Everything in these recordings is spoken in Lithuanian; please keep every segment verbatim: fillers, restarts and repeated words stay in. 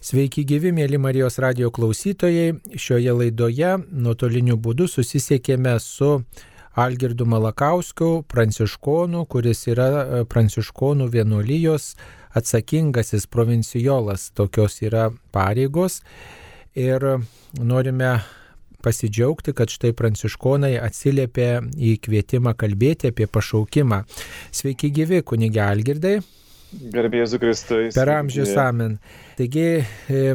Sveiki gyvi, mėly Marijos radijo klausytojai. Šioje laidoje nuotoliniu būdu susisiekėme su Algirdu Malakausku, pranciškonu, kuris yra pranciškonų vienuolijos atsakingasis provincijolas. Tokios yra pareigos. Ir norime pasidžiaugti, kad štai pranciškonai atsiliepė į kvietimą kalbėti apie pašaukimą. Sveiki gyvi, kunige Algirdai. Garbė Jėzui Kristui. Per amžius amen. Taigi,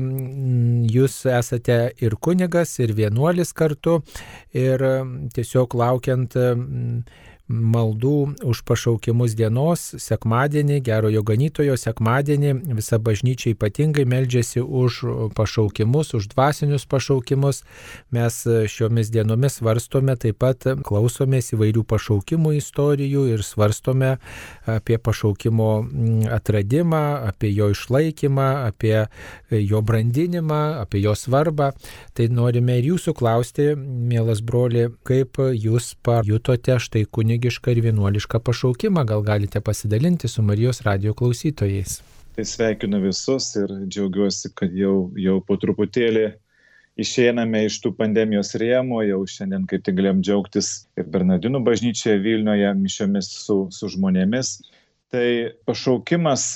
jūs esate ir kunigas, ir vienuolis kartu, ir tiesiog laukiant maldų už pašaukimus dienos, sekmadienį, gerojo ganytojo sekmadienį, visa bažnyčia ypatingai meldžiasi už pašaukimus, už dvasinius pašaukimus. Mes šiomis dienomis svarstome, taip pat klausomės įvairių pašaukimų istorijų ir svarstome apie pašaukimo atradimą, apie jo išlaikymą, apie jo brandinimą, apie jo svarbą. Tai norime ir jūsų klausti, mielas broli, kaip jūs pajutote štai kunigą ir vienuolišką pašaukimą, gal galite pasidalinti su Marijos radijo klausytojais. Tai sveikinu visus ir džiaugiuosi, kad jau, jau po truputėlį išeiname iš tų pandemijos rėmų, jau šiandien kaip tik galėjom džiaugtis ir Bernardinų bažnyčioje Vilniuje mišiomis su, su žmonėmis. Tai pašaukimas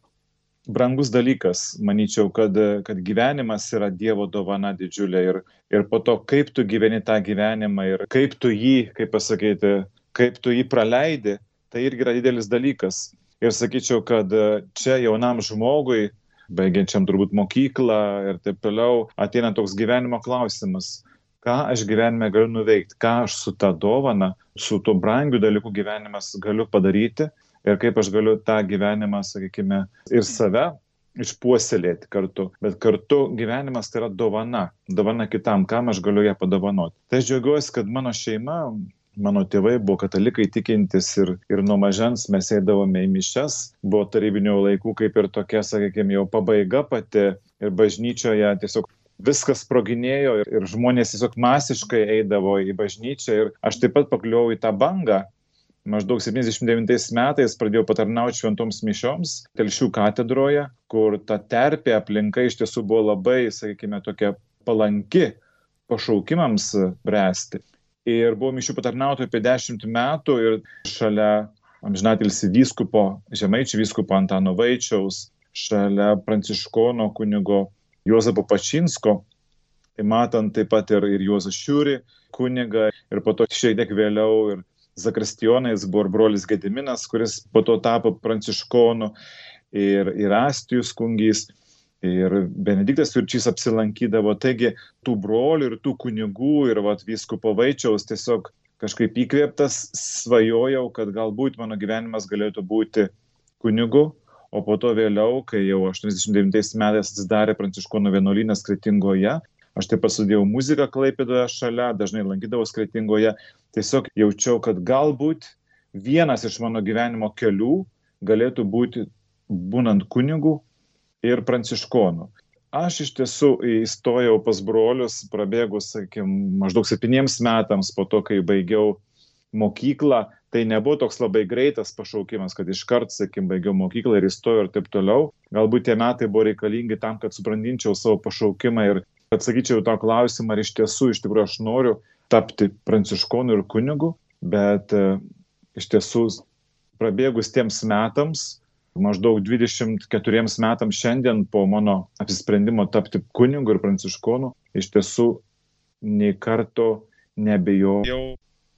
brangus dalykas, manyčiau, kad, kad gyvenimas yra Dievo dovana didžiulė ir, ir po to, kaip tu gyveni tą gyvenimą ir kaip tu jį, kaip pasakyti, kaip tu jį praleidi, tai irgi yra didelis dalykas. Ir sakyčiau, kad čia jaunam žmogui, baigiančiam turbūt mokyklą ir taip toliau, ateina toks gyvenimo klausimas. Ką aš gyvenime galiu nuveikti, ką aš su tą dovana, su tuo brangiu dalyku gyvenimas galiu padaryti ir kaip aš galiu tą gyvenimą, sakykime, ir save išpuoselėti kartu. Bet kartu gyvenimas tai yra dovana, dovana kitam, kam aš galiu ją padovanoti. Tai aš džiaugiuosi, kad mano šeima, mano tėvai buvo katalikai tikintis ir, ir nuo mažens mes eidavome į mišias. Buvo tarybinių laikų kaip ir tokia, sakykime, jau pabaiga pati ir bažnyčioje tiesiog viskas sproginėjo ir, ir žmonės tiesiog masiškai eidavo į bažnyčią. Ir aš taip pat pakliuvau į tą bangą. Maždaug septyniasdešimt devintais metais pradėjau patarnauti šventoms mišioms Telšių katedroje, kur ta terpė aplinka iš tiesų buvo labai, sakykime, tokia palanki pašaukimams bręsti. Ir buvo mišių patarnautojų apie dešimt metų ir šalia amžinatilsį vyskupo, Žemaičių vyskupo Antano Vaičiaus, šalia pranciškono kunigo Juozapo Pačinsko, tai matant taip pat ir, ir Juozą Šiurį kunigą ir po to šiek tiek vėliau ir zakristijonais buvo ir brolis Gediminas, kuris po to tapo pranciškonu ir, ir Astijus kungys. Ir Benediktas Jurčys apsilankydavo, taigi tų brolių ir tų kunigų ir vat, vyskupo Vaičiaus tiesiog kažkaip įkvėptas svajojau, kad galbūt mano gyvenimas galėtų būti kunigu, o po to vėliau, kai jau aštuoniasdešimt devintais metais atsidarė pranciškonų vienuolynas Kretingoje, aš taip pat studijavau muziką Klaipėdoje šalia, dažnai lankydavau Kretingoje, tiesiog jaučiau, kad galbūt vienas iš mano gyvenimo kelių galėtų būti būnant kunigu ir pranciškonų. Aš iš tiesų įstojau pas brolius, prabėgus, sakykime, maždaug septyniems metams po to, kai baigiau mokyklą. Tai nebuvo toks labai greitas pašaukimas, kad iškart, sakykime, baigiau mokyklą ir įstojau ir taip toliau. Galbūt tie metai buvo reikalingi tam, kad subrandinčiau savo pašaukimą ir atsakyčiau tą klausimą, ar iš tiesų, iš tikrųjų aš noriu tapti pranciškonu ir kunigu, bet e, iš tiesų prabėgus tiems metams, maždaug dvidešimt keturiems metams šiandien po mano apsisprendimo tapti kunigu ir pranciškonu, iš tiesų nei karto nebejojau.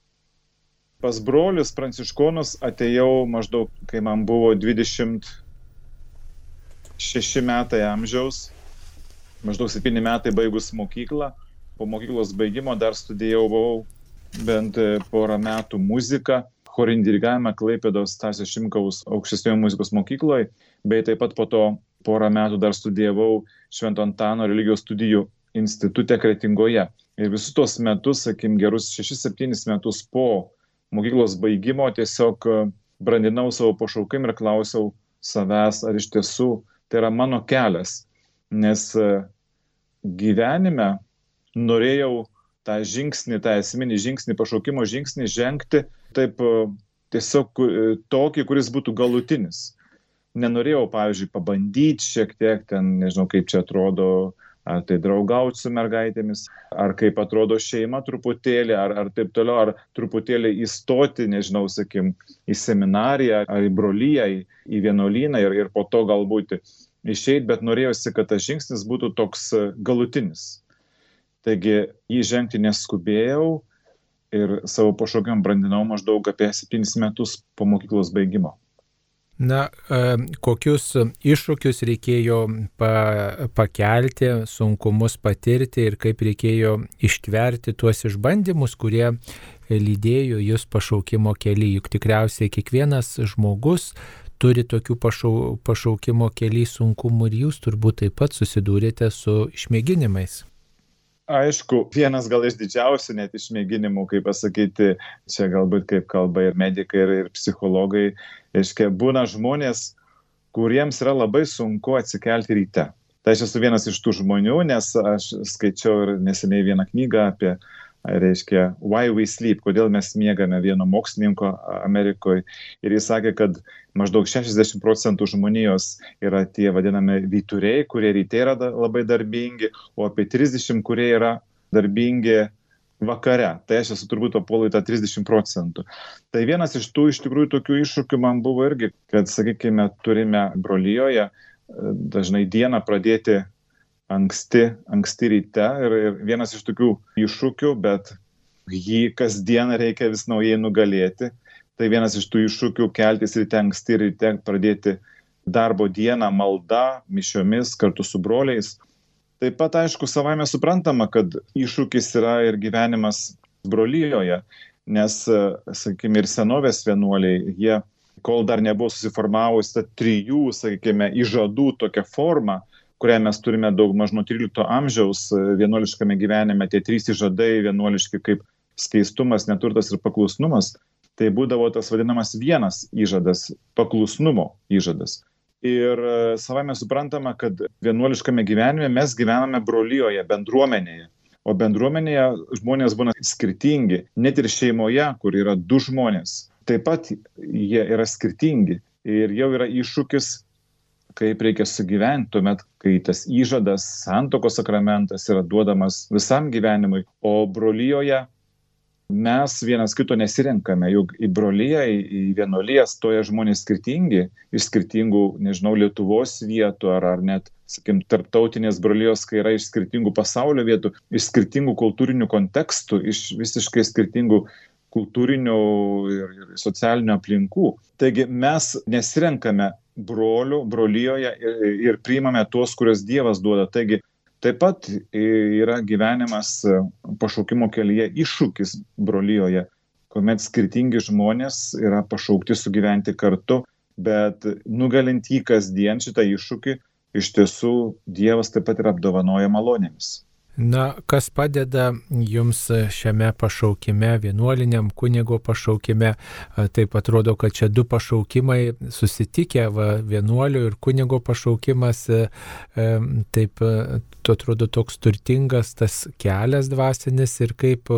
Pas brolius pranciškonus atėjau maždaug, kai man buvo dvidešimt šeši metai amžiaus, maždaug septyni metai baigus mokyklą. Po mokyklos baigimo dar studijavau bent porą metų muziką, chorinį dirigavimą Klaipėdos Stasio Šimkaus aukštesniojo muzikos mokykloje, bei taip pat po to porą metų dar studijavau Švento Antano religijos studijų institute Kretingoje. Ir visus tos metus, sakim, gerus šešis septynis metus po mokyklos baigimo tiesiog brandinau savo pašaukimą ir klausiau savęs, ar iš tiesų tai yra mano kelias. Nes gyvenime norėjau tą žingsnį, tą esminį žingsnį, pašaukimo žingsnį žengti taip tiesiog tokį, kuris būtų galutinis. nenorėjau, pavyzdžiui, pabandyti šiek tiek ten, nežinau, kaip čia atrodo, ar tai draugauti su mergaitėmis, ar kaip atrodo šeima truputėlį, ar, ar taip toliau, ar truputėlį įstoti, nežinau, sakim, į seminariją, ar į broliją, į, į vienuolyną ir, ir po to galbūt išeiti, bet norėjosi, kad tas žingsnis būtų toks galutinis. Taigi jį žengti neskubėjau ir savo pašaukimą brandinau maždaug apie septynis metus po mokyklos baigimo. Na, kokius iššūkius reikėjo pa, pakelti, sunkumus patirti ir kaip reikėjo ištverti tuos išbandymus, kurie lydėjo jūs pašaukimo kely. Juk tikriausiai kiekvienas žmogus turi tokių pašau, pašaukimo kely sunkumų ir jūs turbūt taip pat susidūrėte su išmėginimais. Aišku, vienas gal iš didžiausių net išmėginimų, kaip pasakyti, čia galbūt kaip kalba ir medikai, ir, ir psichologai, reiškia, būna žmonės, kuriems yra labai sunku atsikelti ryte. Tai aš esu vienas iš tų žmonių, nes aš skaičiau ir neseniai vieną knygą apie, reiškia, Why We Sleep, kodėl mes miegame, vieno mokslininko Amerikoje. Ir jis sakė, kad maždaug šešiasdešimt procentų žmonijos yra tie vadinami vyturiai, kurie ryte yra labai darbingi, o apie trisdešimt, kurie yra darbingi vakare. Tai aš esu turbūt papuolu į tą trisdešimt procentų. Tai vienas iš tų iš tikrųjų tokių iššūkių man buvo irgi, kad, sakykime, turime brolijoje dažnai dieną pradėti anksti, anksti ryte ir, ir vienas iš tokių iššūkių, bet jį kasdien reikia vis naujai nugalėti. Tai vienas iš tų iššūkių keltis ryte anksti ryte, pradėti darbo dieną malda, mišiomis kartu su broliais. Taip pat, aišku, savaime suprantama, kad iššūkis yra ir gyvenimas brolijoje, nes, sakykime, ir senovės vienuoliai, jie, kol dar nebuvo susiformavusi ta trijų, sakykime, įžadų tokia forma, kurią mes turime daug maž nuo trylikto amžiaus vienuoliškame gyvenime, tie trys įžadai vienuoliški kaip skaistumas, neturtas ir paklusnumas, tai būdavo tas vadinamas vienas įžadas, paklusnumo įžadas. Ir savame suprantama, kad vienuoliškame gyvenime mes gyvename brolijoje, bendruomenėje. O bendruomenėje žmonės būna skirtingi, net ir šeimoje, kur yra du žmonės. Taip pat jie yra skirtingi ir jau yra iššūkis, kaip reikia sugyventi tuomet, kai tas įžadas, santuokos sakramentas yra duodamas visam gyvenimui, o brolijoje mes vienas kito nesirenkame, juk į broliją, į vienuoliją stoja žmonės skirtingi, iš skirtingų, nežinau, Lietuvos vietų ar, ar net, sakim, tarptautinės brolijos, kai yra iš skirtingų pasaulio vietų, iš skirtingų kultūrinių kontekstų, iš visiškai skirtingų kultūrinių ir, ir socialinių aplinkų. Taigi mes nesirenkame brolių, brolijoje ir, ir priimame tuos, kuriuos Dievas duoda. Taigi taip pat yra gyvenimas pašaukimo kelyje iššūkis brolijoje, kuomet skirtingi žmonės yra pašaukti sugyventi kartu, bet nugalint jį kasdien šitą iššūkį, iš tiesų Dievas taip pat yra apdovanoja malonėmis. Na, kas padeda jums šiame pašaukime, vienuoliniam kunigo pašaukime? Taip atrodo, kad čia du pašaukimai susitikę, va, vienuolio ir kunigo pašaukimas, taip, tu atrodo toks turtingas tas kelias dvasinis ir kaip,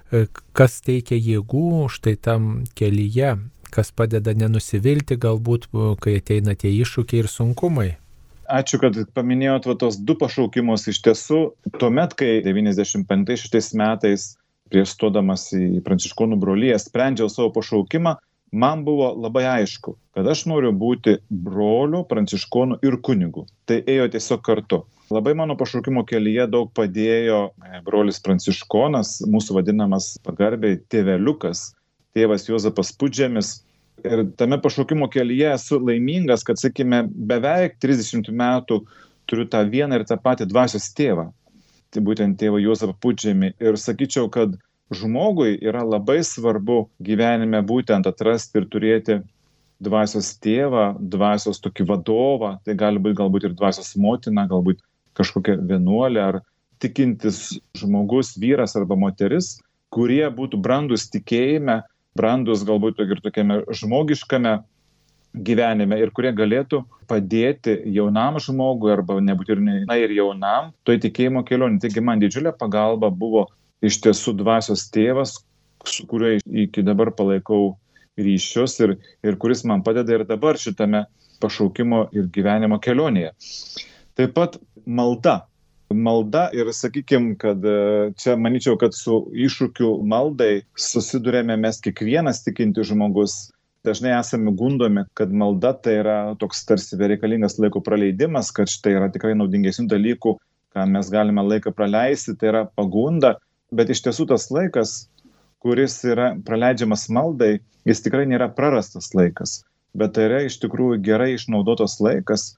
kas teikia jėgų štai tam kelyje, kas padeda nenusivilti galbūt, kai ateina tie iššūkiai ir sunkumai. Ačiū, kad paminėjot va, tos du pašaukimus. Iš tiesų, tuomet, kai devyniasdešimt penktais metais prieš stodamas į pranciškonų broliją sprendžiau savo pašaukimą, man buvo labai aišku, kad aš noriu būti broliu, pranciškonu ir kunigu. Tai ėjo tiesiog kartu. Labai mano pašaukimo kelyje daug padėjo brolis pranciškonas, mūsų vadinamas pagarbiai tėveliukas, tėvas Juozapas Pudžemis. Ir tame pašaukimo kelyje esu laimingas, kad, sakykime, beveik trisdešimt metų turiu tą vieną ir tą patį dvasios tėvą. Tai būtent tėvą Juozapą Pudžemį. Ir sakyčiau, kad žmogui yra labai svarbu gyvenime būtent atrasti ir turėti dvasios tėvą, dvasios tokį vadovą. Tai gali būti galbūt ir dvasios motina, galbūt kažkokia vienuolė ar tikintis žmogus, vyras arba moteris, kurie būtų brandus tikėjime, brandus galbūt ir tokiame žmogiškame gyvenime ir kurie galėtų padėti jaunam žmogui arba nebūtinai ir jaunam toj tikėjimo kelionė. Taigi man didžiulė pagalba buvo iš tiesų dvasios tėvas, su kuriuo iki dabar palaikau ryšius ir, ir kuris man padeda ir dabar šitame pašaukimo ir gyvenimo kelionėje. Taip pat malda. Malda ir sakykime, kad čia manyčiau, kad su iššūkiu maldai susidurėme mes kiekvienas tikintis žmogus. Dažnai esame gundomi, kad malda tai yra toks tarsi bereikalingas laiko praleidimas, kad štai yra tikrai naudingesnių dalykų, ką mes galime laiką praleisti, tai yra pagunda, bet iš tiesų tas laikas, kuris yra praleidžiamas maldai, jis tikrai nėra prarastas laikas, bet tai yra iš tikrųjų gerai išnaudotas laikas.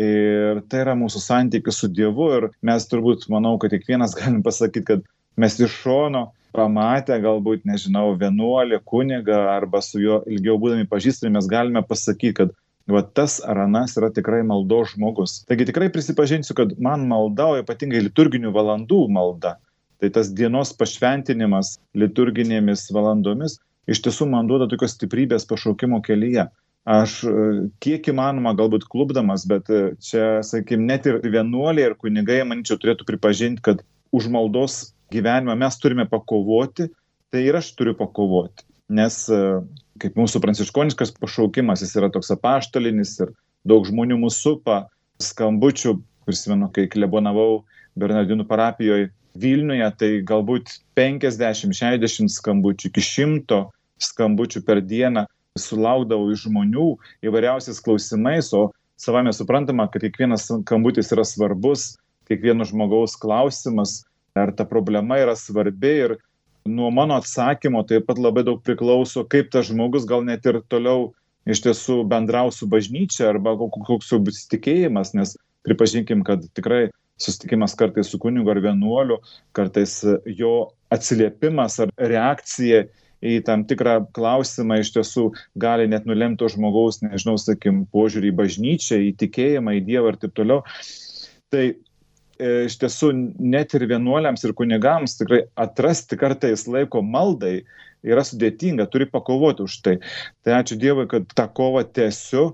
Ir tai yra mūsų santykis su Dievu ir mes turbūt, manau, kad kiekvienas galim pasakyti, kad mes iš šono pamatę galbūt, nežinau, vienuolį, kunigą arba su juo ilgiau būdami pažįstami, mes galime pasakyti, kad va, tas ar anas yra tikrai maldos žmogus. Taigi tikrai prisipažinsiu, kad man malda, o ypatingai liturginių valandų malda, tai tas dienos pašventinimas liturginėmis valandomis iš tiesų man duoda tokios stiprybės pašaukimo kelyje. Aš kiek įmanoma galbūt klubdamas, bet čia, sakykime, net ir vienuoliai ir kunigai, manyčiau, turėtų pripažinti, kad už maldos gyvenimą mes turime pakovoti, tai ir aš turiu pakovoti. Nes kaip mūsų pranciškoniškas pašaukimas, jis yra toks apaštalinis ir daug žmonių mūsų supa, skambučių, prisimenu, kai klebonavau Bernardinų parapijoje Vilniuje, tai galbūt penkiasdešimt šešiasdešimt skambučių, iki šimto skambučių per dieną sulaukdavau iš žmonių įvairiausiais klausimais, o savame suprantama, kad kiekvienas skambutis yra svarbus, kiekvieno žmogaus klausimas, ar ta problema yra svarbi ir nuo mano atsakymo taip pat labai daug priklauso, kaip tas žmogus gal net ir toliau iš tiesų bendraus su bažnyčia arba koks bus tikėjimas, nes pripažinkim, kad tikrai susitikimas kartais su kunigu ar vienuoliu, kartais jo atsiliepimas ar reakcija į tam tikrą klausimą iš tiesų gali net nulemti to žmogaus, nežinau, sakykim, požiūrį į bažnyčią, į tikėjimą, į Dievą ir taip toliau. Tai e, iš tiesų net ir vienuoliams ir kunigams tikrai atrasti kartais laiko maldai yra sudėtinga, turi pakovoti už tai. Tai ačiū Dievui, kad tą kovą tęsiu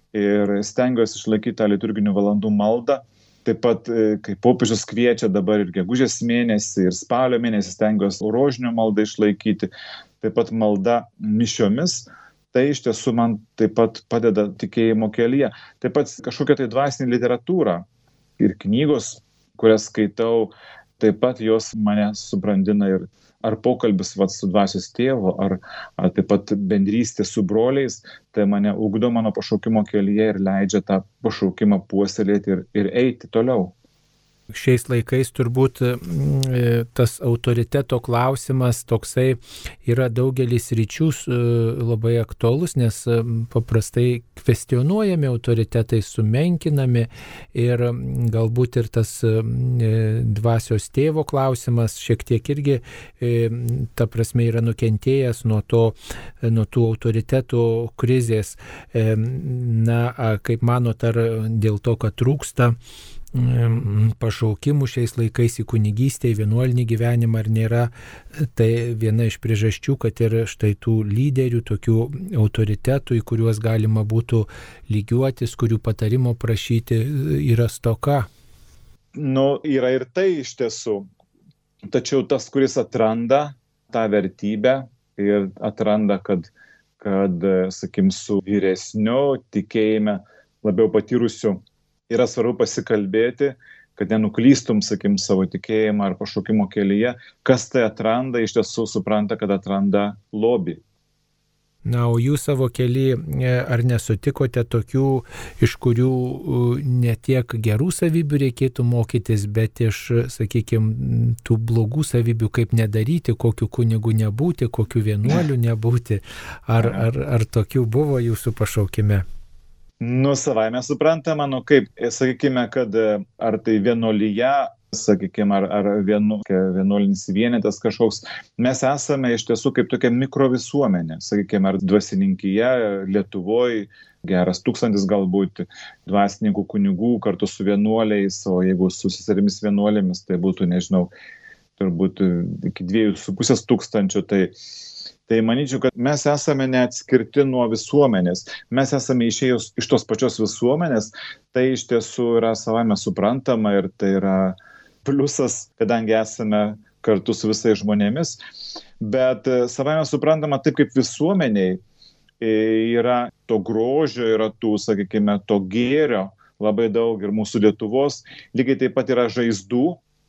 ir stengiuosi išlaikyti tą liturginių valandų maldą. Taip pat, kai popiežius kviečia dabar ir gegužės mėnesį, ir spalio mėnesį stengiuosi rožinio maldą išlaikyti, taip pat malda mišiomis, tai iš tiesų man taip pat padeda tikėjimo kelyje. Taip pat kažkokia tai dvasinė literatūra ir knygos, kurias skaitau, taip pat jos mane subrandina ir ar pokalbis vat, su dvasios tėvu, ar, ar taip pat bendrystė su broliais, tai mane ugdo mano pašaukimo kelyje ir leidžia tą pašaukimą puoselėti ir, ir eiti toliau. Šiais laikais turbūt tas autoriteto klausimas toksai yra daugelis ryčių labai aktualus, nes paprastai kvestionuojami autoritetai, sumenkinami ir galbūt ir tas dvasios tėvo klausimas šiek tiek irgi ta prasme yra nukentėjęs nuo to, nuo tų autoritetų krizės. Na, kaip manot, ar dėl to, kad trūksta pašaukimų šiais laikais į kunigystę, į vienuolinį gyvenimą, ar nėra tai viena iš priežasčių, kad ir štai tų lyderių, tokių autoritetų, į kuriuos galima būtų lygiuotis, kurių patarimo prašyti, yra stoka? Nu, yra ir tai iš tiesų. Tačiau tas, kuris atranda tą vertybę ir atranda, kad, kad sakykim, su vyresniu tikėjime labiau patyrusiu yra svarbu pasikalbėti, kad nenuklystum, sakykim, savo tikėjimą ar pašaukimo kelyje. Kas tai atranda, iš tiesų supranta, kad atranda lobį. Na, o jūs savo kely ar nesutikote tokių, iš kurių ne tiek gerų savybių reikėtų mokytis, bet iš, sakykime, tų blogų savybių, kaip nedaryti, kokiu kunigu nebūti, kokiu vienuoliu nebūti? Ar, ar, ar tokių buvo jūsų pašaukime? Nu, savaime suprantama, nu kaip, sakykime, kad ar tai vienuolyje, sakykime, ar, ar vienu, vienuolinis vienetas kažkoks, mes esame iš tiesų kaip tokia mikrovisuomenė, sakykime, ar dvasininkyje Lietuvoje, geras tūkstantis galbūt dvasininkų kunigų kartu su vienuoliais, o jeigu su seserimis vienuolėmis, tai būtų, nežinau, turbūt iki dviejų su pusės tūkstančių, tai Tai manyčiau, kad mes esame neatskirti nuo visuomenės. Mes esame išėjus iš tos pačios visuomenės, tai iš tiesų yra savame suprantama ir tai yra pliusas, kadangi esame kartu su visais žmonėmis. Bet savame suprantama taip kaip visuomeniai yra to grožio, yra tų, sakykime, to gėrio labai daug ir mūsų Lietuvos. Lygiai taip pat yra žaizdų.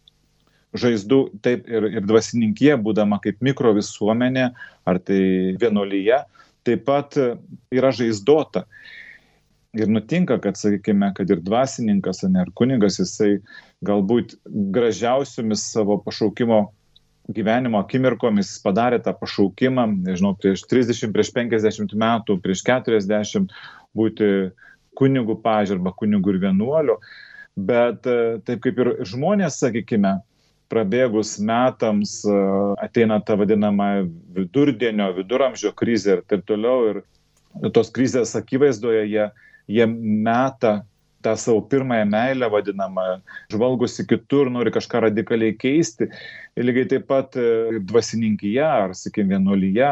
Žaizdų taip ir, ir dvasininkija, būdama kaip mikrovisuomenė, ar tai vienuolyje, taip pat yra žaizdota. Ir nutinka, kad, sakykime, kad ir dvasininkas, ar kunigas, jisai galbūt gražiausiomis savo pašaukimo gyvenimo akimirkomis padarė tą pašaukimą, nežinau, prieš trisdešimt, prieš penkiasdešimt metų, prieš keturiasdešimt būti kunigų pavyzdžiui arba kunigų ir vienuolių. Bet taip kaip ir žmonės, sakykime, prabėgus metams ateina ta vadinama vidurdienio, viduramžio krizė ir taip toliau. Ir tos krizės akivaizdoje jie, jie meta tą savo pirmąją meilę vadinamą, žvalgosi kitur, nori kažką radikaliai keisti. Ir lygiai taip pat dvasininkija, ar, sakykime, vienuolyje,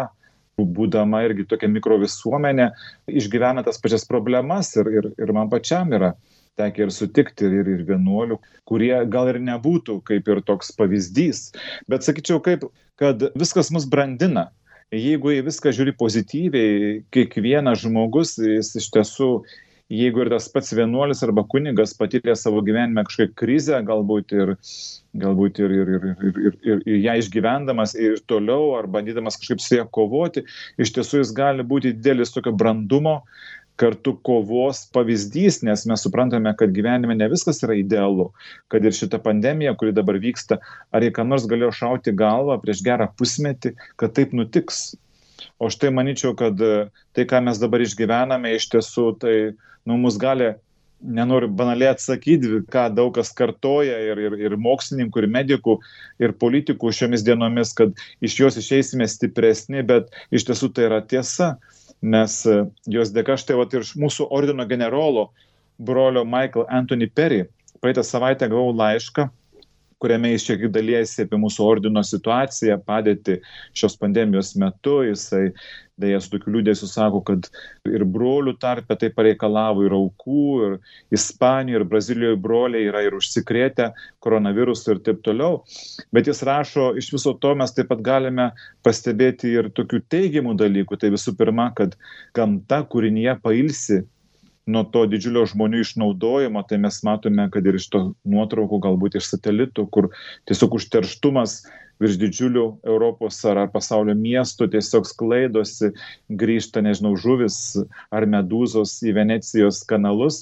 būdama irgi tokia mikrovisuomenė, išgyvena tas pačias problemas ir, ir, ir man pačiam yra tekę ir sutikti ir, ir vienuolių, kurie gal ir nebūtų kaip ir toks pavyzdys. Bet sakyčiau, kaip, kad viskas mus brandina. Jeigu į viską žiūri pozityviai, kiekvienas žmogus, jis iš tiesų, jeigu ir tas pats vienuolis arba kunigas patyrė savo gyvenime kažkokią krizę, galbūt ir, galbūt ir, ir, ir, ir, ir, ir, ir ją išgyvendamas ir toliau, ar bandydamas kažkaip su ją kovoti, iš tiesų jis gali būti didelis tokio brandumo, kartu kovos pavyzdys, nes mes suprantame, kad gyvenime ne viskas yra idealu, kad ir šita pandemija, kuri dabar vyksta, ar jie ką nors galėjo šauti galvą prieš gerą pusmetį, kad taip nutiks. O štai manyčiau, kad tai, ką mes dabar išgyvename, iš tiesų, tai nu, mus gali, nenoriu banaliai atsakyti, ką daug kas kartoja ir, ir, ir mokslininkų, ir medikų, ir politikų šiomis dienomis, kad iš jos išeisime stipresni, bet iš tiesų tai yra tiesa. Nes jos dėka, štai vat, ir mūsų ordino generolo, brolio Michael Anthony Perry, praeitą savaitę gavau laišką, kuriame jis šiek tiek dalijasi apie mūsų ordino situaciją, padėtį šios pandemijos metu. Jisai dėja su tokiu liūdėsiu sako, kad ir brolių tarpe tai pareikalavo ir aukų, ir Ispanijoje, ir Brazilijoje broliai yra ir užsikrėtę koronavirusu ir taip toliau. Bet jis rašo, iš viso to mes taip pat galime pastebėti ir tokių teigiamų dalykų. Tai visų pirma, kad gamta kūrinyje pailsi nuo to didžiulio žmonių išnaudojimo, tai mes matome, kad ir iš to nuotraukų, galbūt iš satelitų, kur tiesiog užterštumas virš didžiulių Europos ar, ar pasaulio miestų tiesiog sklaidosi, grįžta, nežinau, žuvis ar medūzos į Venecijos kanalus.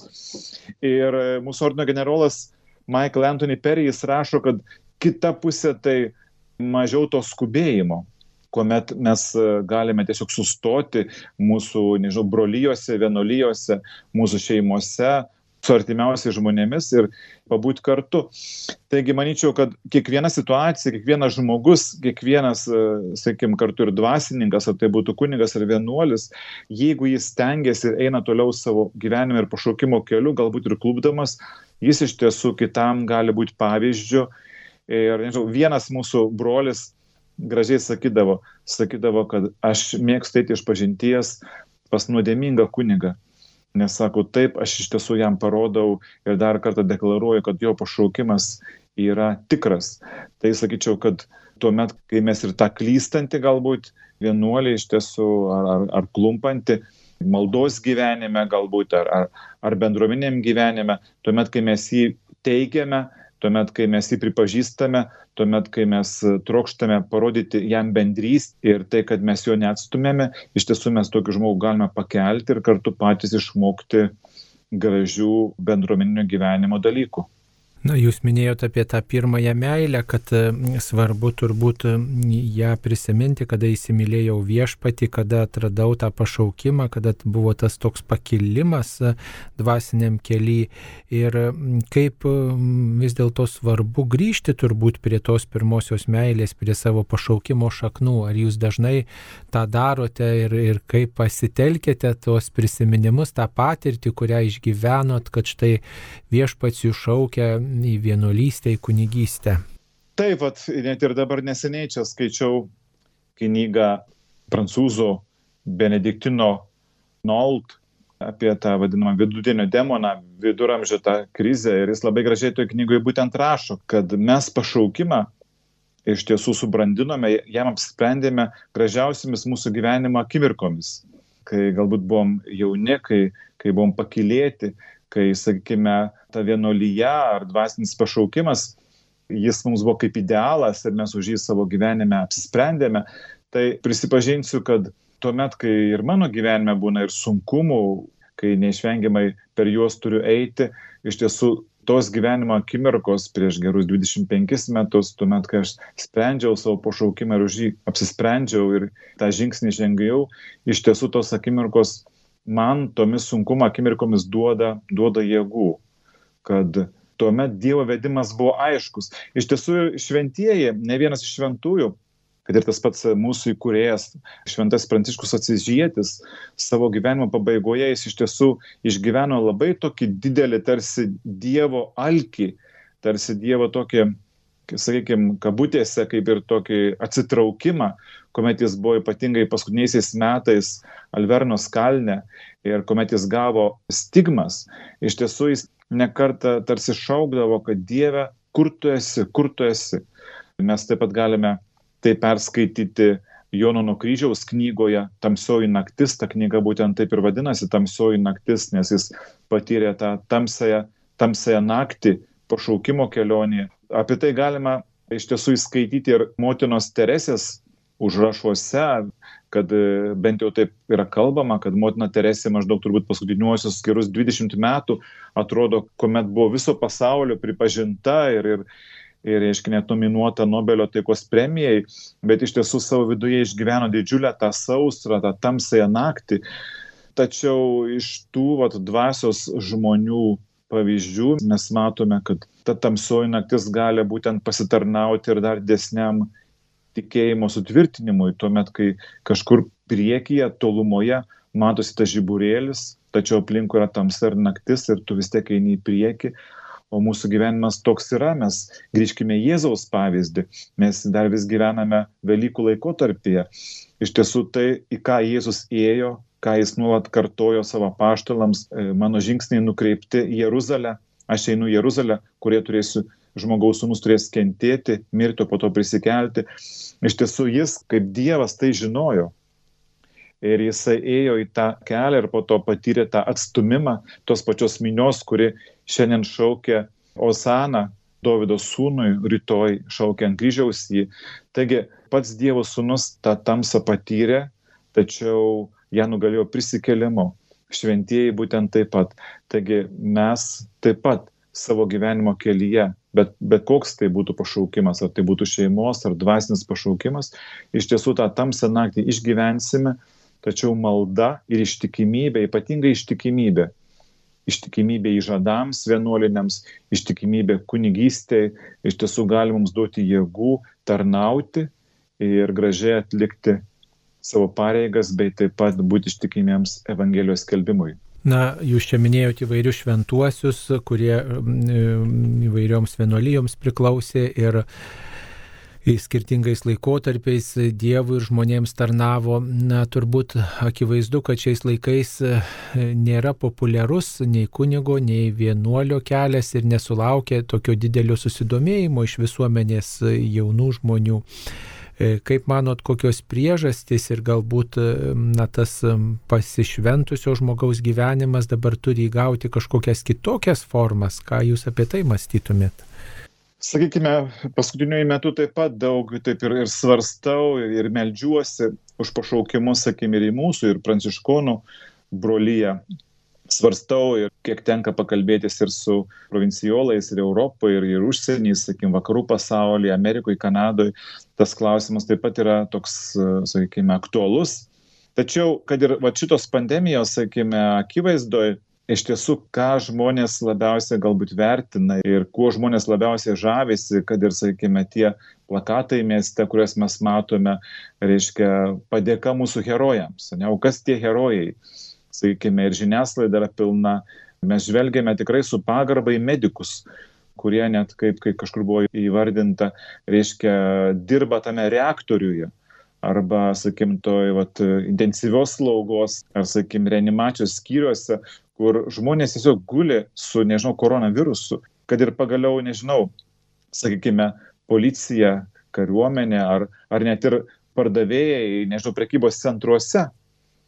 Ir mūsų ordino generolas Michael Anthony Perry, jis rašo, kad kita pusė tai mažiau to skubėjimo, kuomet mes galime tiesiog sustoti mūsų, nežinau, brolijose, vienuolijose, mūsų šeimose, su artimiausiais žmonėmis ir pabūti kartu. Taigi, manyčiau, kad kiekviena situacija, kiekvienas žmogus, kiekvienas, sakykime, kartu ir dvasininkas, ar tai būtų kunigas ar vienuolis, jeigu jis stengiasi ir eina toliau savo gyvenime ir pašaukimo keliu, galbūt ir klupdamas, jis iš tiesų kitam gali būti pavyzdžiu. Ir, nežinau, vienas mūsų brolis gražiai sakydavo, sakydavo, kad aš mėgstu eiti iš pažinties pas nuodėmingą kunigą. Nes sako, taip, aš iš tiesų jam parodau ir dar kartą deklaruoju, kad jo pašaukimas yra tikras. Tai sakyčiau, kad tuomet, kai mes ir tą klystantį galbūt vienuolį iš tiesų ar, ar, ar klumpantį maldos gyvenime galbūt ar, ar, ar bendruomeniniam gyvenime, tuomet, kai mes jį teigiame, tuomet, kai mes jį pripažįstame, tuomet, kai mes trokštame parodyti jam bendrystę ir tai, kad mes jo neatstumėme, iš tiesų mes tokį žmogų galime pakelti ir kartu patys išmokti gražių bendruomeninio gyvenimo dalykų. Na, jūs minėjote apie tą pirmąją meilę, kad svarbu turbūt ją prisiminti, kada įsimylėjau viešpatį, kada atradau tą pašaukimą, kada buvo tas toks pakilimas dvasiniam kely ir kaip vis dėlto svarbu grįžti turbūt prie tos pirmosios meilės, prie savo pašaukimo šaknų. Ar jūs dažnai tą darote ir, ir kaip pasitelkėte tos prisiminimus, tą patirtį, kurią išgyvenot, kad štai viešpats jūs šaukia į vienuolystę, į kunigystę. Taip, vat, net ir dabar neseniai čia skaičiau knygą prancūzų Benediktino Nault apie tą vadinamą vidudienio demoną, viduramžio tą krizę. Ir jis labai gražiai toje knygoje būtent rašo, kad mes pašaukimą iš tiesų subrandinome, jam apsprendėme gražiausiamis mūsų gyvenimo akimirkomis. kai galbūt buvom jauni, kai, kai buvom pakylėti, kai, sakykime, ta vienuolyja ar dvasinis pašaukimas, jis mums buvo kaip idealas ir mes už jį savo gyvenime apsisprendėme, tai prisipažinsiu, kad tuomet, kai ir mano gyvenime būna ir sunkumų, kai neišvengiamai per juos turiu eiti, iš tiesų tos gyvenimo akimirkos prieš gerus dvidešimt penkis metus, tuomet, kai aš sprendžiau savo pašaukimą ir už jį apsisprendžiau ir tą žingsnį žengiau, iš tiesų tos akimirkos man tomis sunkumo akimirkomis duoda, duoda jėgų, kad tuomet Dievo vedimas buvo aiškus. Iš tiesų šventieji, ne vienas iš šventųjų, kad ir tas pats mūsų įkūrėjas, šventas Pranciškus Asyžietis, savo gyvenimo pabaigoje jis iš tiesų išgyveno labai tokį didelį tarsi Dievo alkį, tarsi Dievo tokį, sakykime, kabutėse, kaip ir tokį atsitraukimą, kuomet jis buvo ypatingai paskutiniaisiais metais Alvernos kalne ir kuomet jis gavo stigmas, iš tiesų jis nekartą tarsi šaukdavo, kad Dieve, kur tu esi, kur tu esi. Mes taip pat galime tai perskaityti Jono nuo kryžiaus knygoje Tamsioji naktis, ta knyga būtent taip ir vadinasi Tamsioji naktis, nes jis patyrė tą tamsąją, tamsąją naktį pašaukimo kelionėje. Apie tai galima iš tiesų įskaityti ir motinos Teresės užrašuose, kad bent jau taip yra kalbama, kad motina Teresė maždaug turbūt paskutiniuosius gerus dvidešimt metų atrodo, kuomet buvo viso pasaulio pripažinta ir, ir ir, reiškia, net nominuota Nobelio taikos premijai, bet iš tiesų savo viduje išgyveno didžiulę tą sausrą, tą tamsąją naktį. Tačiau iš tų vat, dvasios žmonių pavyzdžių mes matome, kad ta tamsioji naktis gali būtent pasitarnauti ir dar didesniam tikėjimo sutvirtinimui, tuomet, kai kažkur priekyje, tolumoje matosi tas žiburėlis, tačiau aplinkui yra tamsa ir naktis ir tu vis tiek eini į priekį. O mūsų gyvenimas toks yra, mes grįžkime Jėzaus pavyzdį, mes dar vis gyvename Velykų laikotarpyje. Iš tiesų tai, į ką Jėzus ėjo, ką jis nuolat kartojo savo apaštalams, mano žingsniai nukreipti į Jeruzalę, aš einu į Jeruzalę, kurie turėsiu, žmogaus sūnus turės kentėti, mirti, po to prisikelti. Iš tiesų jis, kaip Dievas, tai žinojo. Ir jisai ėjo į tą kelią ir po to patyrė tą atstumimą tos pačios minios, kuri šiandien šaukia Osana, Dovydo sūnui, rytoj šaukia ant kryžiaus jį. Taigi pats Dievo sūnus tą tamsą patyrė, tačiau ją nugalėjo prisikėlimu. Šventieji būtent taip pat. Taigi mes taip pat savo gyvenimo kelyje, bet, bet koks tai būtų pašaukimas, ar tai būtų šeimos, ar dvasinis pašaukimas, iš tiesų tą tamsą naktį išgyvensime, tačiau malda ir ištikimybė, ypatingai ištikimybė, ištikimybė įžadams vienuoliniams, ištikimybė kunigystei, iš tiesų gali mums duoti jėgų tarnauti ir gražiai atlikti savo pareigas, bei taip pat būti ištikimiems Evangelijos skelbimui. Na, jūs čia minėjote įvairius šventuosius, kurie įvairioms vienuolijoms priklausė ir skirtingais laikotarpiais Dievui ir žmonėms tarnavo. Na, turbūt akivaizdu, kad šiais laikais nėra populiarus nei kunigo, nei vienuolio kelias ir nesulaukia tokio didelio susidomėjimo iš visuomenės jaunų žmonių. Kaip manot, kokios priežastys ir galbūt na, tas pasišventusio žmogaus gyvenimas dabar turi įgauti kažkokias kitokias formas? Ką jūs apie tai mąstytumėt? Sakykime, paskutiniu metu taip pat daug taip ir, ir svarstau ir meldžiuosi už pašaukimus, sakykime, ir į mūsų, ir pranciškonų brolyje. Svarstau ir kiek tenka pakalbėtis ir su provincijolais, ir Europoje, ir, ir užsienį, sakykime, vakarų pasaulyje, Amerikoje, Kanadoje. Tas klausimas taip pat yra toks, sakykime, aktualus. Tačiau, kad ir va, šitos pandemijos, sakykime, akivaizdoje, iš tiesų, ką žmonės labiausiai galbūt vertina ir kuo žmonės labiausiai žavisi, kad ir, sakykime, tie plakatai mieste, kuriuos mes matome, reiškia padėka mūsų herojams. Ne? O kas tie herojai? Sakykime, ir žiniasklaida yra pilna. Mes žvelgiame tikrai su pagarba į medikus, kurie net, kaip, kaip kažkur buvo įvardinta, reiškia, dirba tame reaktoriuje. Arba, sakykim, toj vat, intensyvios slaugos, ar, sakykim, reanimacijos skyriuose, kur žmonės tiesiog guli su, nežinau, koronavirusu, kad ir pagaliau, nežinau, sakykime, policija, kariuomenė, ar, ar net ir pardavėjai, nežinau, prekybos centruose.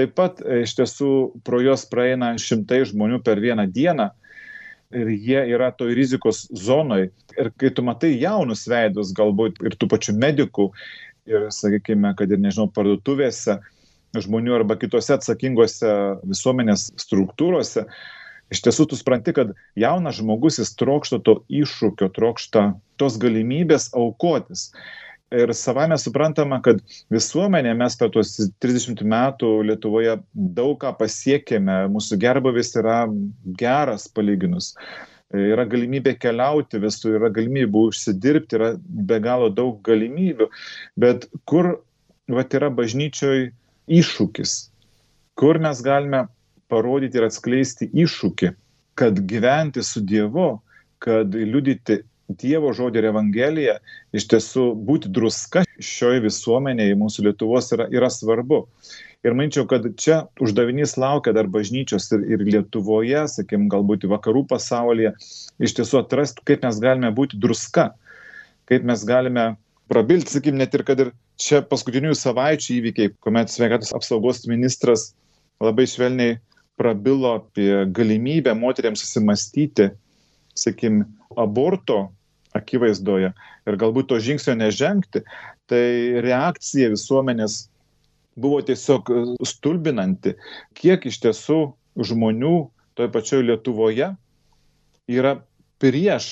taip pat iš tiesų pro juos praeina šimtai žmonių per vieną dieną ir jie yra toj rizikos zonoj. Ir kai tu matai jaunus veidus, galbūt ir tų pačių medikų, ir, sakykime, kad ir, nežinau, parduotuvėse žmonių arba kitose atsakingose visuomenės struktūrose, iš tiesų tu supranti, kad jaunas žmogus jis trokšta to iššūkio, trokšta tos galimybės aukotis. Ir savame suprantama, kad visuomenė mes per tuos trisdešimt metų Lietuvoje daug ką pasiekėme, mūsų gerbūvis yra geras palyginus. Yra galimybė keliauti visur, yra galimybė užsidirbti, yra be galo daug galimybių, bet kur vat, yra bažnyčioj iššūkis, kur mes galime parodyti ir atskleisti iššūkį, kad gyventi su Dievu, kad liudyti Dievo žodį ir Evangeliją, iš tiesų būti druska šioje visuomenėje mūsų Lietuvos yra, yra svarbu. Ir manyčiau, kad čia uždavinys laukia dar bažnyčios ir, ir Lietuvoje, sakykim, galbūt vakarų pasaulyje, iš tiesų atrasti, kaip mes galime būti druska, kaip mes galime prabilti, sakykim, net ir kad ir čia paskutinių savaičių įvykiai, kuomet sveikatos apsaugos ministras labai švelniai prabilo apie galimybę moteriams susimastyti, sakykim, aborto akivaizdoje ir galbūt to žingsnio nežengti, tai reakcija visuomenės buvo tiesiog stulbinanti, kiek iš tiesų žmonių toj pačioj Lietuvoje yra prieš,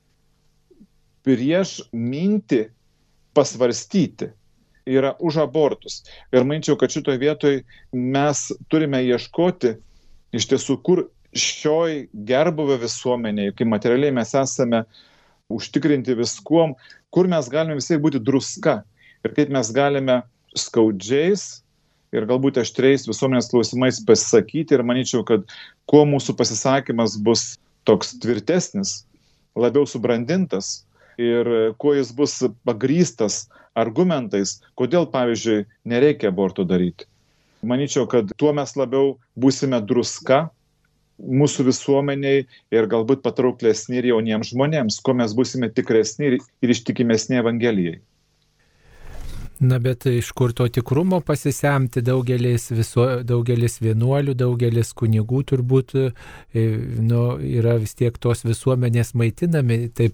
prieš mintį pasvarstyti, yra už abortus. Ir manyčiau, kad šitoje vietoje mes turime ieškoti iš tiesų, kur šioj gerbūvio visuomenėje, kai materialiai mes esame užtikrinti viskuom, kur mes galime visai būti druska ir kaip mes galime skaudžiais ir galbūt aštriais visuomenės klausimais pasisakyti. Ir manyčiau, kad kuo mūsų pasisakymas bus toks tvirtesnis, labiau subrandintas ir kuo jis bus pagrįstas argumentais, kodėl, pavyzdžiui, nereikia aborto daryti. Manyčiau, kad tuo mes labiau būsime druska mūsų visuomeniai ir galbūt patrauklesni ir jauniems žmonėms, kuo mes būsime tikresni ir, ir ištikimesni Evangelijai. Na, bet iš kur to tikrumo pasisemti daugelis, viso, daugelis vienuolių, daugelis kunigų turbūt nu, yra vis tiek tos visuomenės maitinami, taip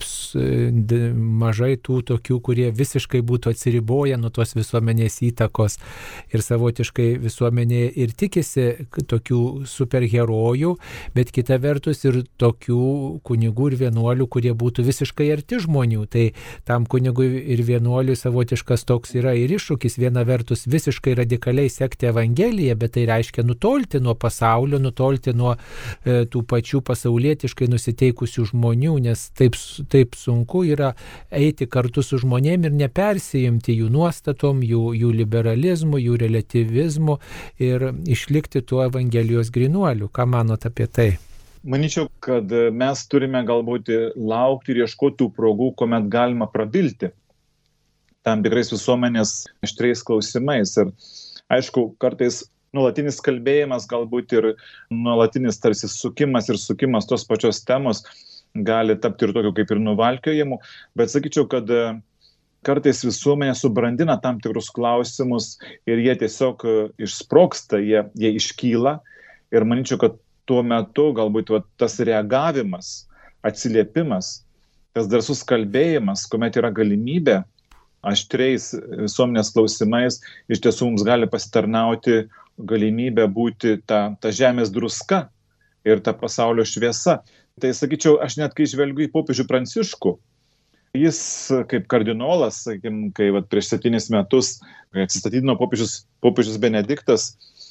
mažai tų tokių, kurie visiškai būtų atsiriboję nuo tos visuomenės įtakos ir savotiškai visuomenėje ir tikisi tokių superherojų, bet kita vertus ir tokių kunigų ir vienuolių, kurie būtų visiškai arti žmonių. Tai tam kunigui ir vienuoliui savotiškas toks yra ir iššūkis, viena vertus visiškai radikaliai sekti Evangeliją, bet tai reiškia nutolti nuo pasaulio, nutolti nuo e, tų pačių pasaulietiškai nusiteikusių žmonių, nes taip, taip sunku yra eiti kartu su žmonėm ir nepersijimti jų nuostatom, jų, jų liberalizmu, jų relativizmu ir išlikti tuo Evangelijos grynuoliu. Ką manot apie tai? Manyčiau, kad mes turime galbūt laukti ir ieškoti tų progų, kuomet galima prabilti tam tikrais visuomenės aštriais klausimais. Ir aišku, kartais nuolatinis kalbėjimas, galbūt ir nuolatinis tarsi sukimas ir sukimas tos pačios temos gali tapti ir tokiu kaip ir nuvalkiojimu, bet sakyčiau, kad kartais visuomenė subrandina tam tikrus klausimus ir jie tiesiog išsprogsta, jie, jie iškyla ir manyčiau, kad tuo metu galbūt va, tas reagavimas, atsiliepimas, tas drąsus kalbėjimas, kuomet yra galimybė aštriais visuomenės klausimais, iš tiesų mums gali pasitarnauti galimybę būti ta, ta žemės druska ir ta pasaulio šviesa. Tai sakyčiau, aš net kai žvelgiu į popiežių Pranciškų, jis kaip kardinolas, sakykim, kai vat, prieš septynis metus atsistatydino popiežius, popiežius Benediktas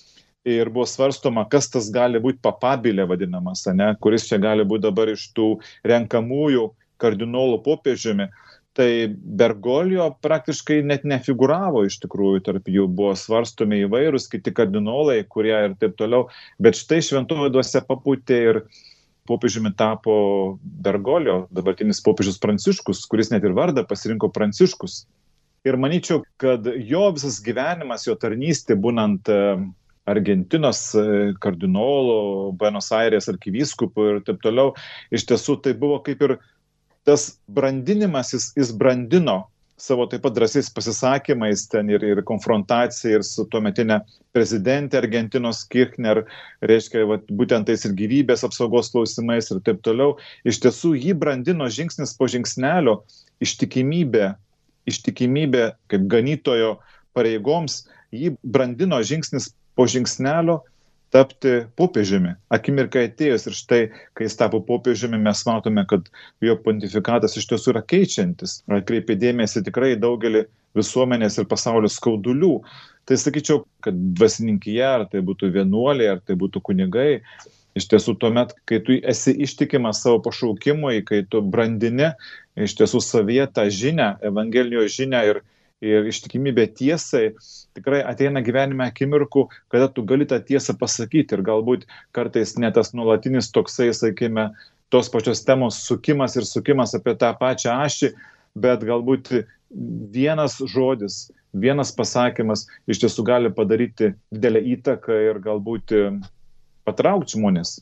ir buvo svarstoma, kas tas gali būti papabilė vadinamas, ne, kuris čia gali būti dabar iš tų renkamųjų kardinolų popiežiumi. Tai Bergoglio praktiškai net nefiguravo iš tikrųjų, tarp jų buvo svarstomi įvairūs kiti kardinolai, kurie ir taip toliau, bet štai šventoji dvasia papūtė ir popiežiumi tapo Bergoglio, dabartinis popiežius Pranciškus, kuris net ir vardą pasirinko Pranciškus. Ir manyčiau, kad jo visas gyvenimas, jo tarnystė, būnant Argentinos kardinolu, Buenos Aires arkivyskupu ir taip toliau, iš tiesų tai buvo kaip ir tas brandinimas, jis, jis brandino savo taip pat drąsiais pasisakymais ten ir, ir konfrontacija ir su tuometinė prezidentė Argentinos Kirchner, reiškia, vat, būtent tais ir gyvybės apsaugos klausimais ir taip toliau. Iš tiesų jį brandino žingsnis po žingsnelio ištikimybė, ištikimybė kaip ganytojo pareigoms, jį brandino žingsnis po žingsnelio tapti popiežiumi. Akimirkai atėjus ir štai, kai jis tapo popiežiumi, mes matome, kad jo pontifikatas iš tiesų yra keičiantis. Atkreipė dėmesį tikrai daugelį visuomenės ir pasaulio skaudulių. Tai sakyčiau, kad dvasininkija, ar tai būtų vienuoliai, ar tai būtų kunigai, iš tiesų tuomet, kai tu esi ištikimas savo pašaukimui, kai tu brandini iš tiesų savyje tą žinią, Evangelijos žinią ir ir ištikimybė tiesai, tikrai ateina gyvenime akimirkų, kada tu gali tą tiesą pasakyti ir galbūt kartais net tas nuolatinis toksai, sakykime, tos pačios temos sukimas ir sukimas apie tą pačią ašį, bet galbūt vienas žodis, vienas pasakymas iš tiesų gali padaryti didelę įtaką ir galbūt patraukti žmonės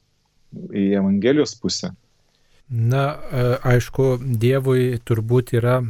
į Evangelijos pusę. Na, aišku, Dievui turbūt yra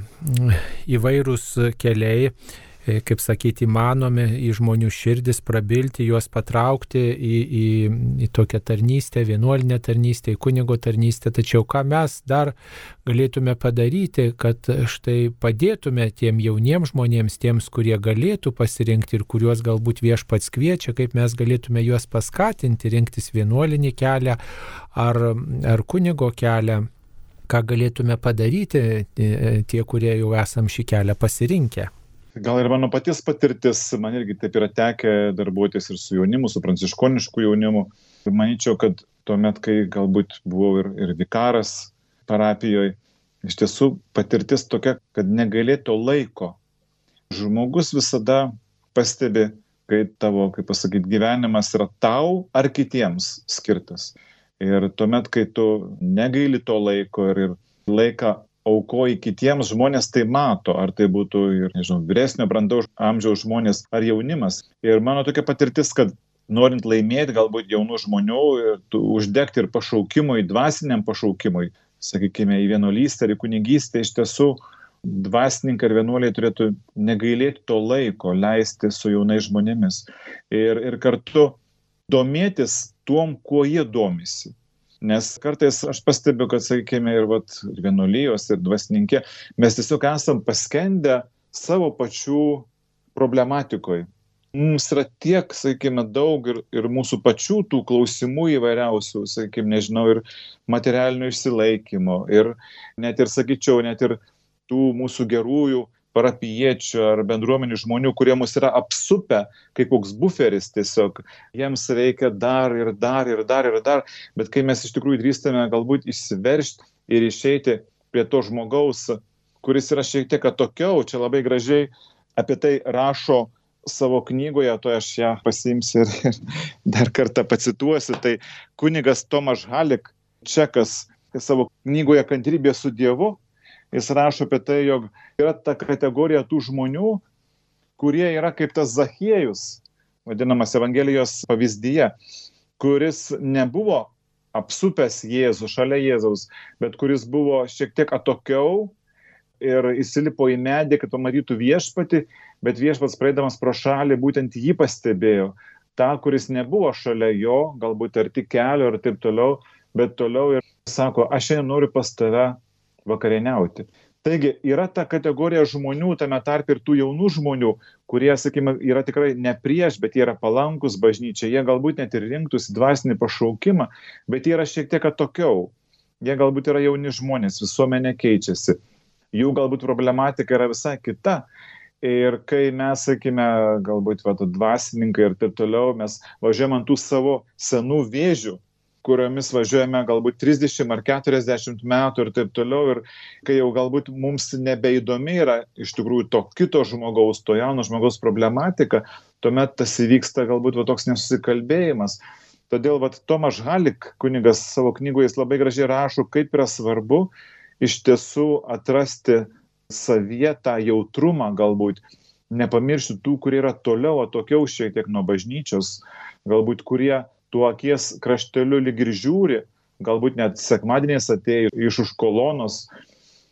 įvairūs keliai, kaip sakyti, įmanomi į žmonių širdis prabilti, juos patraukti į, į, į tokią tarnystę, vienuolinę tarnystę, į kunigo tarnystę. Tačiau ką mes dar galėtume padaryti, kad štai padėtume tiem jauniems žmonėms, tiems, kurie galėtų pasirinkti ir kuriuos galbūt Viešpats kviečia, kaip mes galėtume juos paskatinti rinktis vienuolinį kelią ar, ar kunigo kelią, ką galėtume padaryti tie, kurie jau esam šį kelią pasirinkę. Gal ir mano paties patirtis, man irgi taip yra tekę darbuotis ir su jaunimu, su pranciškonišku jaunimu. Manyčiau, kad tuomet, kai galbūt buvau ir, ir vikaras parapijoje, iš tiesų patirtis tokia, kad negailėto laiko. Žmogus visada pastebi, kai tavo, kaip pasakyti, gyvenimas yra tau ar kitiems skirtas. Ir tuomet, kai tu negaili to laiko ir, ir laiką aukoji kitiems, žmonės tai mato, ar tai būtų ir, nežinau, vyresnio brandaus amžiaus žmonės ar jaunimas. Ir mano tokia patirtis, kad norint laimėti galbūt jaunų žmonių ir uždegti ir pašaukimui, dvasiniam pašaukimui, sakykime, į vienuolystę ar į kunigystę, iš tiesų dvasininkai ir vienuoliai turėtų negailėti to laiko, leisti su jaunais žmonėmis ir, ir kartu domėtis tuom, kuo jie domisi. Nes kartais aš pastebiu, kad, sakykime, ir, vat, ir vienuolijos, ir dvasininkė, mes tiesiog esam paskendę savo pačių problematikoje. Mums yra tiek, sakykime, daug ir, ir mūsų pačių tų klausimų įvairiausių, sakykime, nežinau, ir materialinio išsilaikymo, ir net ir, sakyčiau, net ir tų mūsų gerųjų parapijiečių ar bendruomenių žmonių, kurie mus yra apsupę, kaip koks buferis tiesiog. Jiems reikia dar ir dar ir dar ir dar, bet kai mes iš tikrųjų drįstame galbūt išsiveržti ir išeiti prie to žmogaus, kuris yra šiek tiek atokiau, čia labai gražiai apie tai rašo savo knygoje, to aš ją pasiimsiu ir, ir dar kartą pacituosiu, tai kunigas Tomaš Halik, čekas, savo knygoje Kantrybė su Dievu, jis rašo apie tai, jog yra ta kategorija tų žmonių, kurie yra kaip tas Zachiejus, vadinamas Evangelijos pavyzdyje, kuris nebuvo apsupęs Jėzų, šalia Jėzaus, bet kuris buvo šiek tiek atokiau ir įsilipo į medį, kad pamatytų viešpatį, bet viešpats praeidamas pro šalį būtent jį pastebėjo. Ta, kuris nebuvo šalia jo, galbūt arti kelio ir taip toliau, bet toliau ir sako, aš šiandien noriu pas tave vakarieniauti. Taigi yra ta kategorija žmonių, tame tarp ir tų jaunų žmonių, kurie, sakykime, yra tikrai ne prieš, bet jie yra palankus bažnyčiai. Jie galbūt net ir rinktųsi dvasinį pašaukimą, bet jie yra šiek tiek atokiau. Jie galbūt yra jauni žmonės, visuomenė keičiasi. Jų galbūt problematika yra visai kita. Ir kai mes, sakykime, galbūt va, dvasininkai ir taip toliau, mes važiuojame ant tų savo senų vėžių, kuriomis važiuojame galbūt trisdešimt ar keturiasdešimt metų ir taip toliau. Ir kai jau galbūt mums nebeįdomi yra iš tikrųjų to kito žmogaus, to jauno žmogaus problematika, tuomet tas įvyksta galbūt va, toks nesusikalbėjimas. Todėl va, Tomaš Halik, kunigas, savo knygoje jis labai gražiai rašo, kaip yra svarbu iš tiesų atrasti savyje tą jautrumą galbūt, nepamiršti tų, kurie yra toliau, atokiau šiek tiek nuo bažnyčios, galbūt kurie tuo akies krašteliu lyg ir žiūri, galbūt net sekmadieniais atėjo iš už kolonos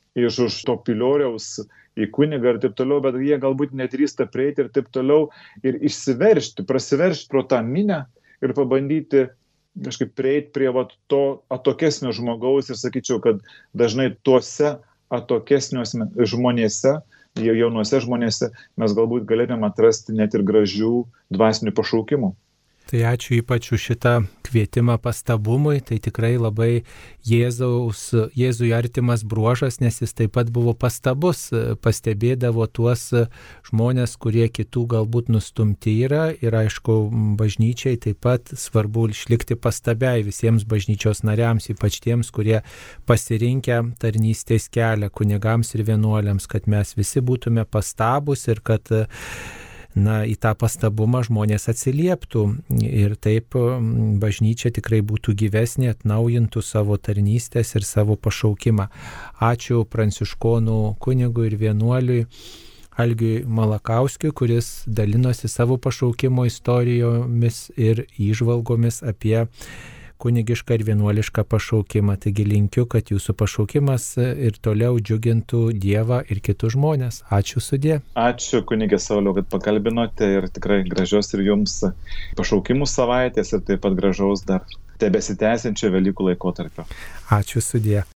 iš už to pilioriaus į kunigą ir taip toliau, bet jie galbūt nedrįsta prieiti ir taip toliau ir išsiveršti, prasiveršti pro tą minę ir pabandyti kažkaip prieiti prie vat, to atokesnio žmogaus ir sakyčiau, kad dažnai tuose atokesniuose žmonėse, jaunuose žmonėse mes galbūt galėtume atrasti net ir gražių dvasinių pašaukimų. Tai ačiū ypač už šitą kvietimą pastabumui, tai tikrai labai Jėzaus, Jėzui artimas bruožas, nes jis taip pat buvo pastabus, pastebėdavo tuos žmonės, kurie kitų galbūt nustumti yra ir aišku, bažnyčiai taip pat svarbu išlikti pastabiai visiems bažnyčios nariams, ypač tiems, kurie pasirinkę tarnystės kelią kunigams ir vienuoliams, kad mes visi būtume pastabus ir kad na, į tą pastabumą žmonės atsilieptų ir taip bažnyčia tikrai būtų gyvesnė, atnaujintų savo tarnystės ir savo pašaukimą. Ačiū pranciškonų kunigui ir vienuoliui Algiui Malakauskiui, kuris dalinosi savo pašaukimo istorijomis ir įžvalgomis apie kunigišką ir vienuolišką pašaukimą. Taigi linkiu, kad jūsų pašaukimas ir toliau džiugintų Dievą ir kitus žmonės. Ačiū sudie. Ačiū kunigė Sauliau, kad pakalbinote ir tikrai gražios ir jums pašaukimų savaitės ir taip pat gražaus dar tebesitęsiančio Velykų laikotarpio. Ačiū sudie.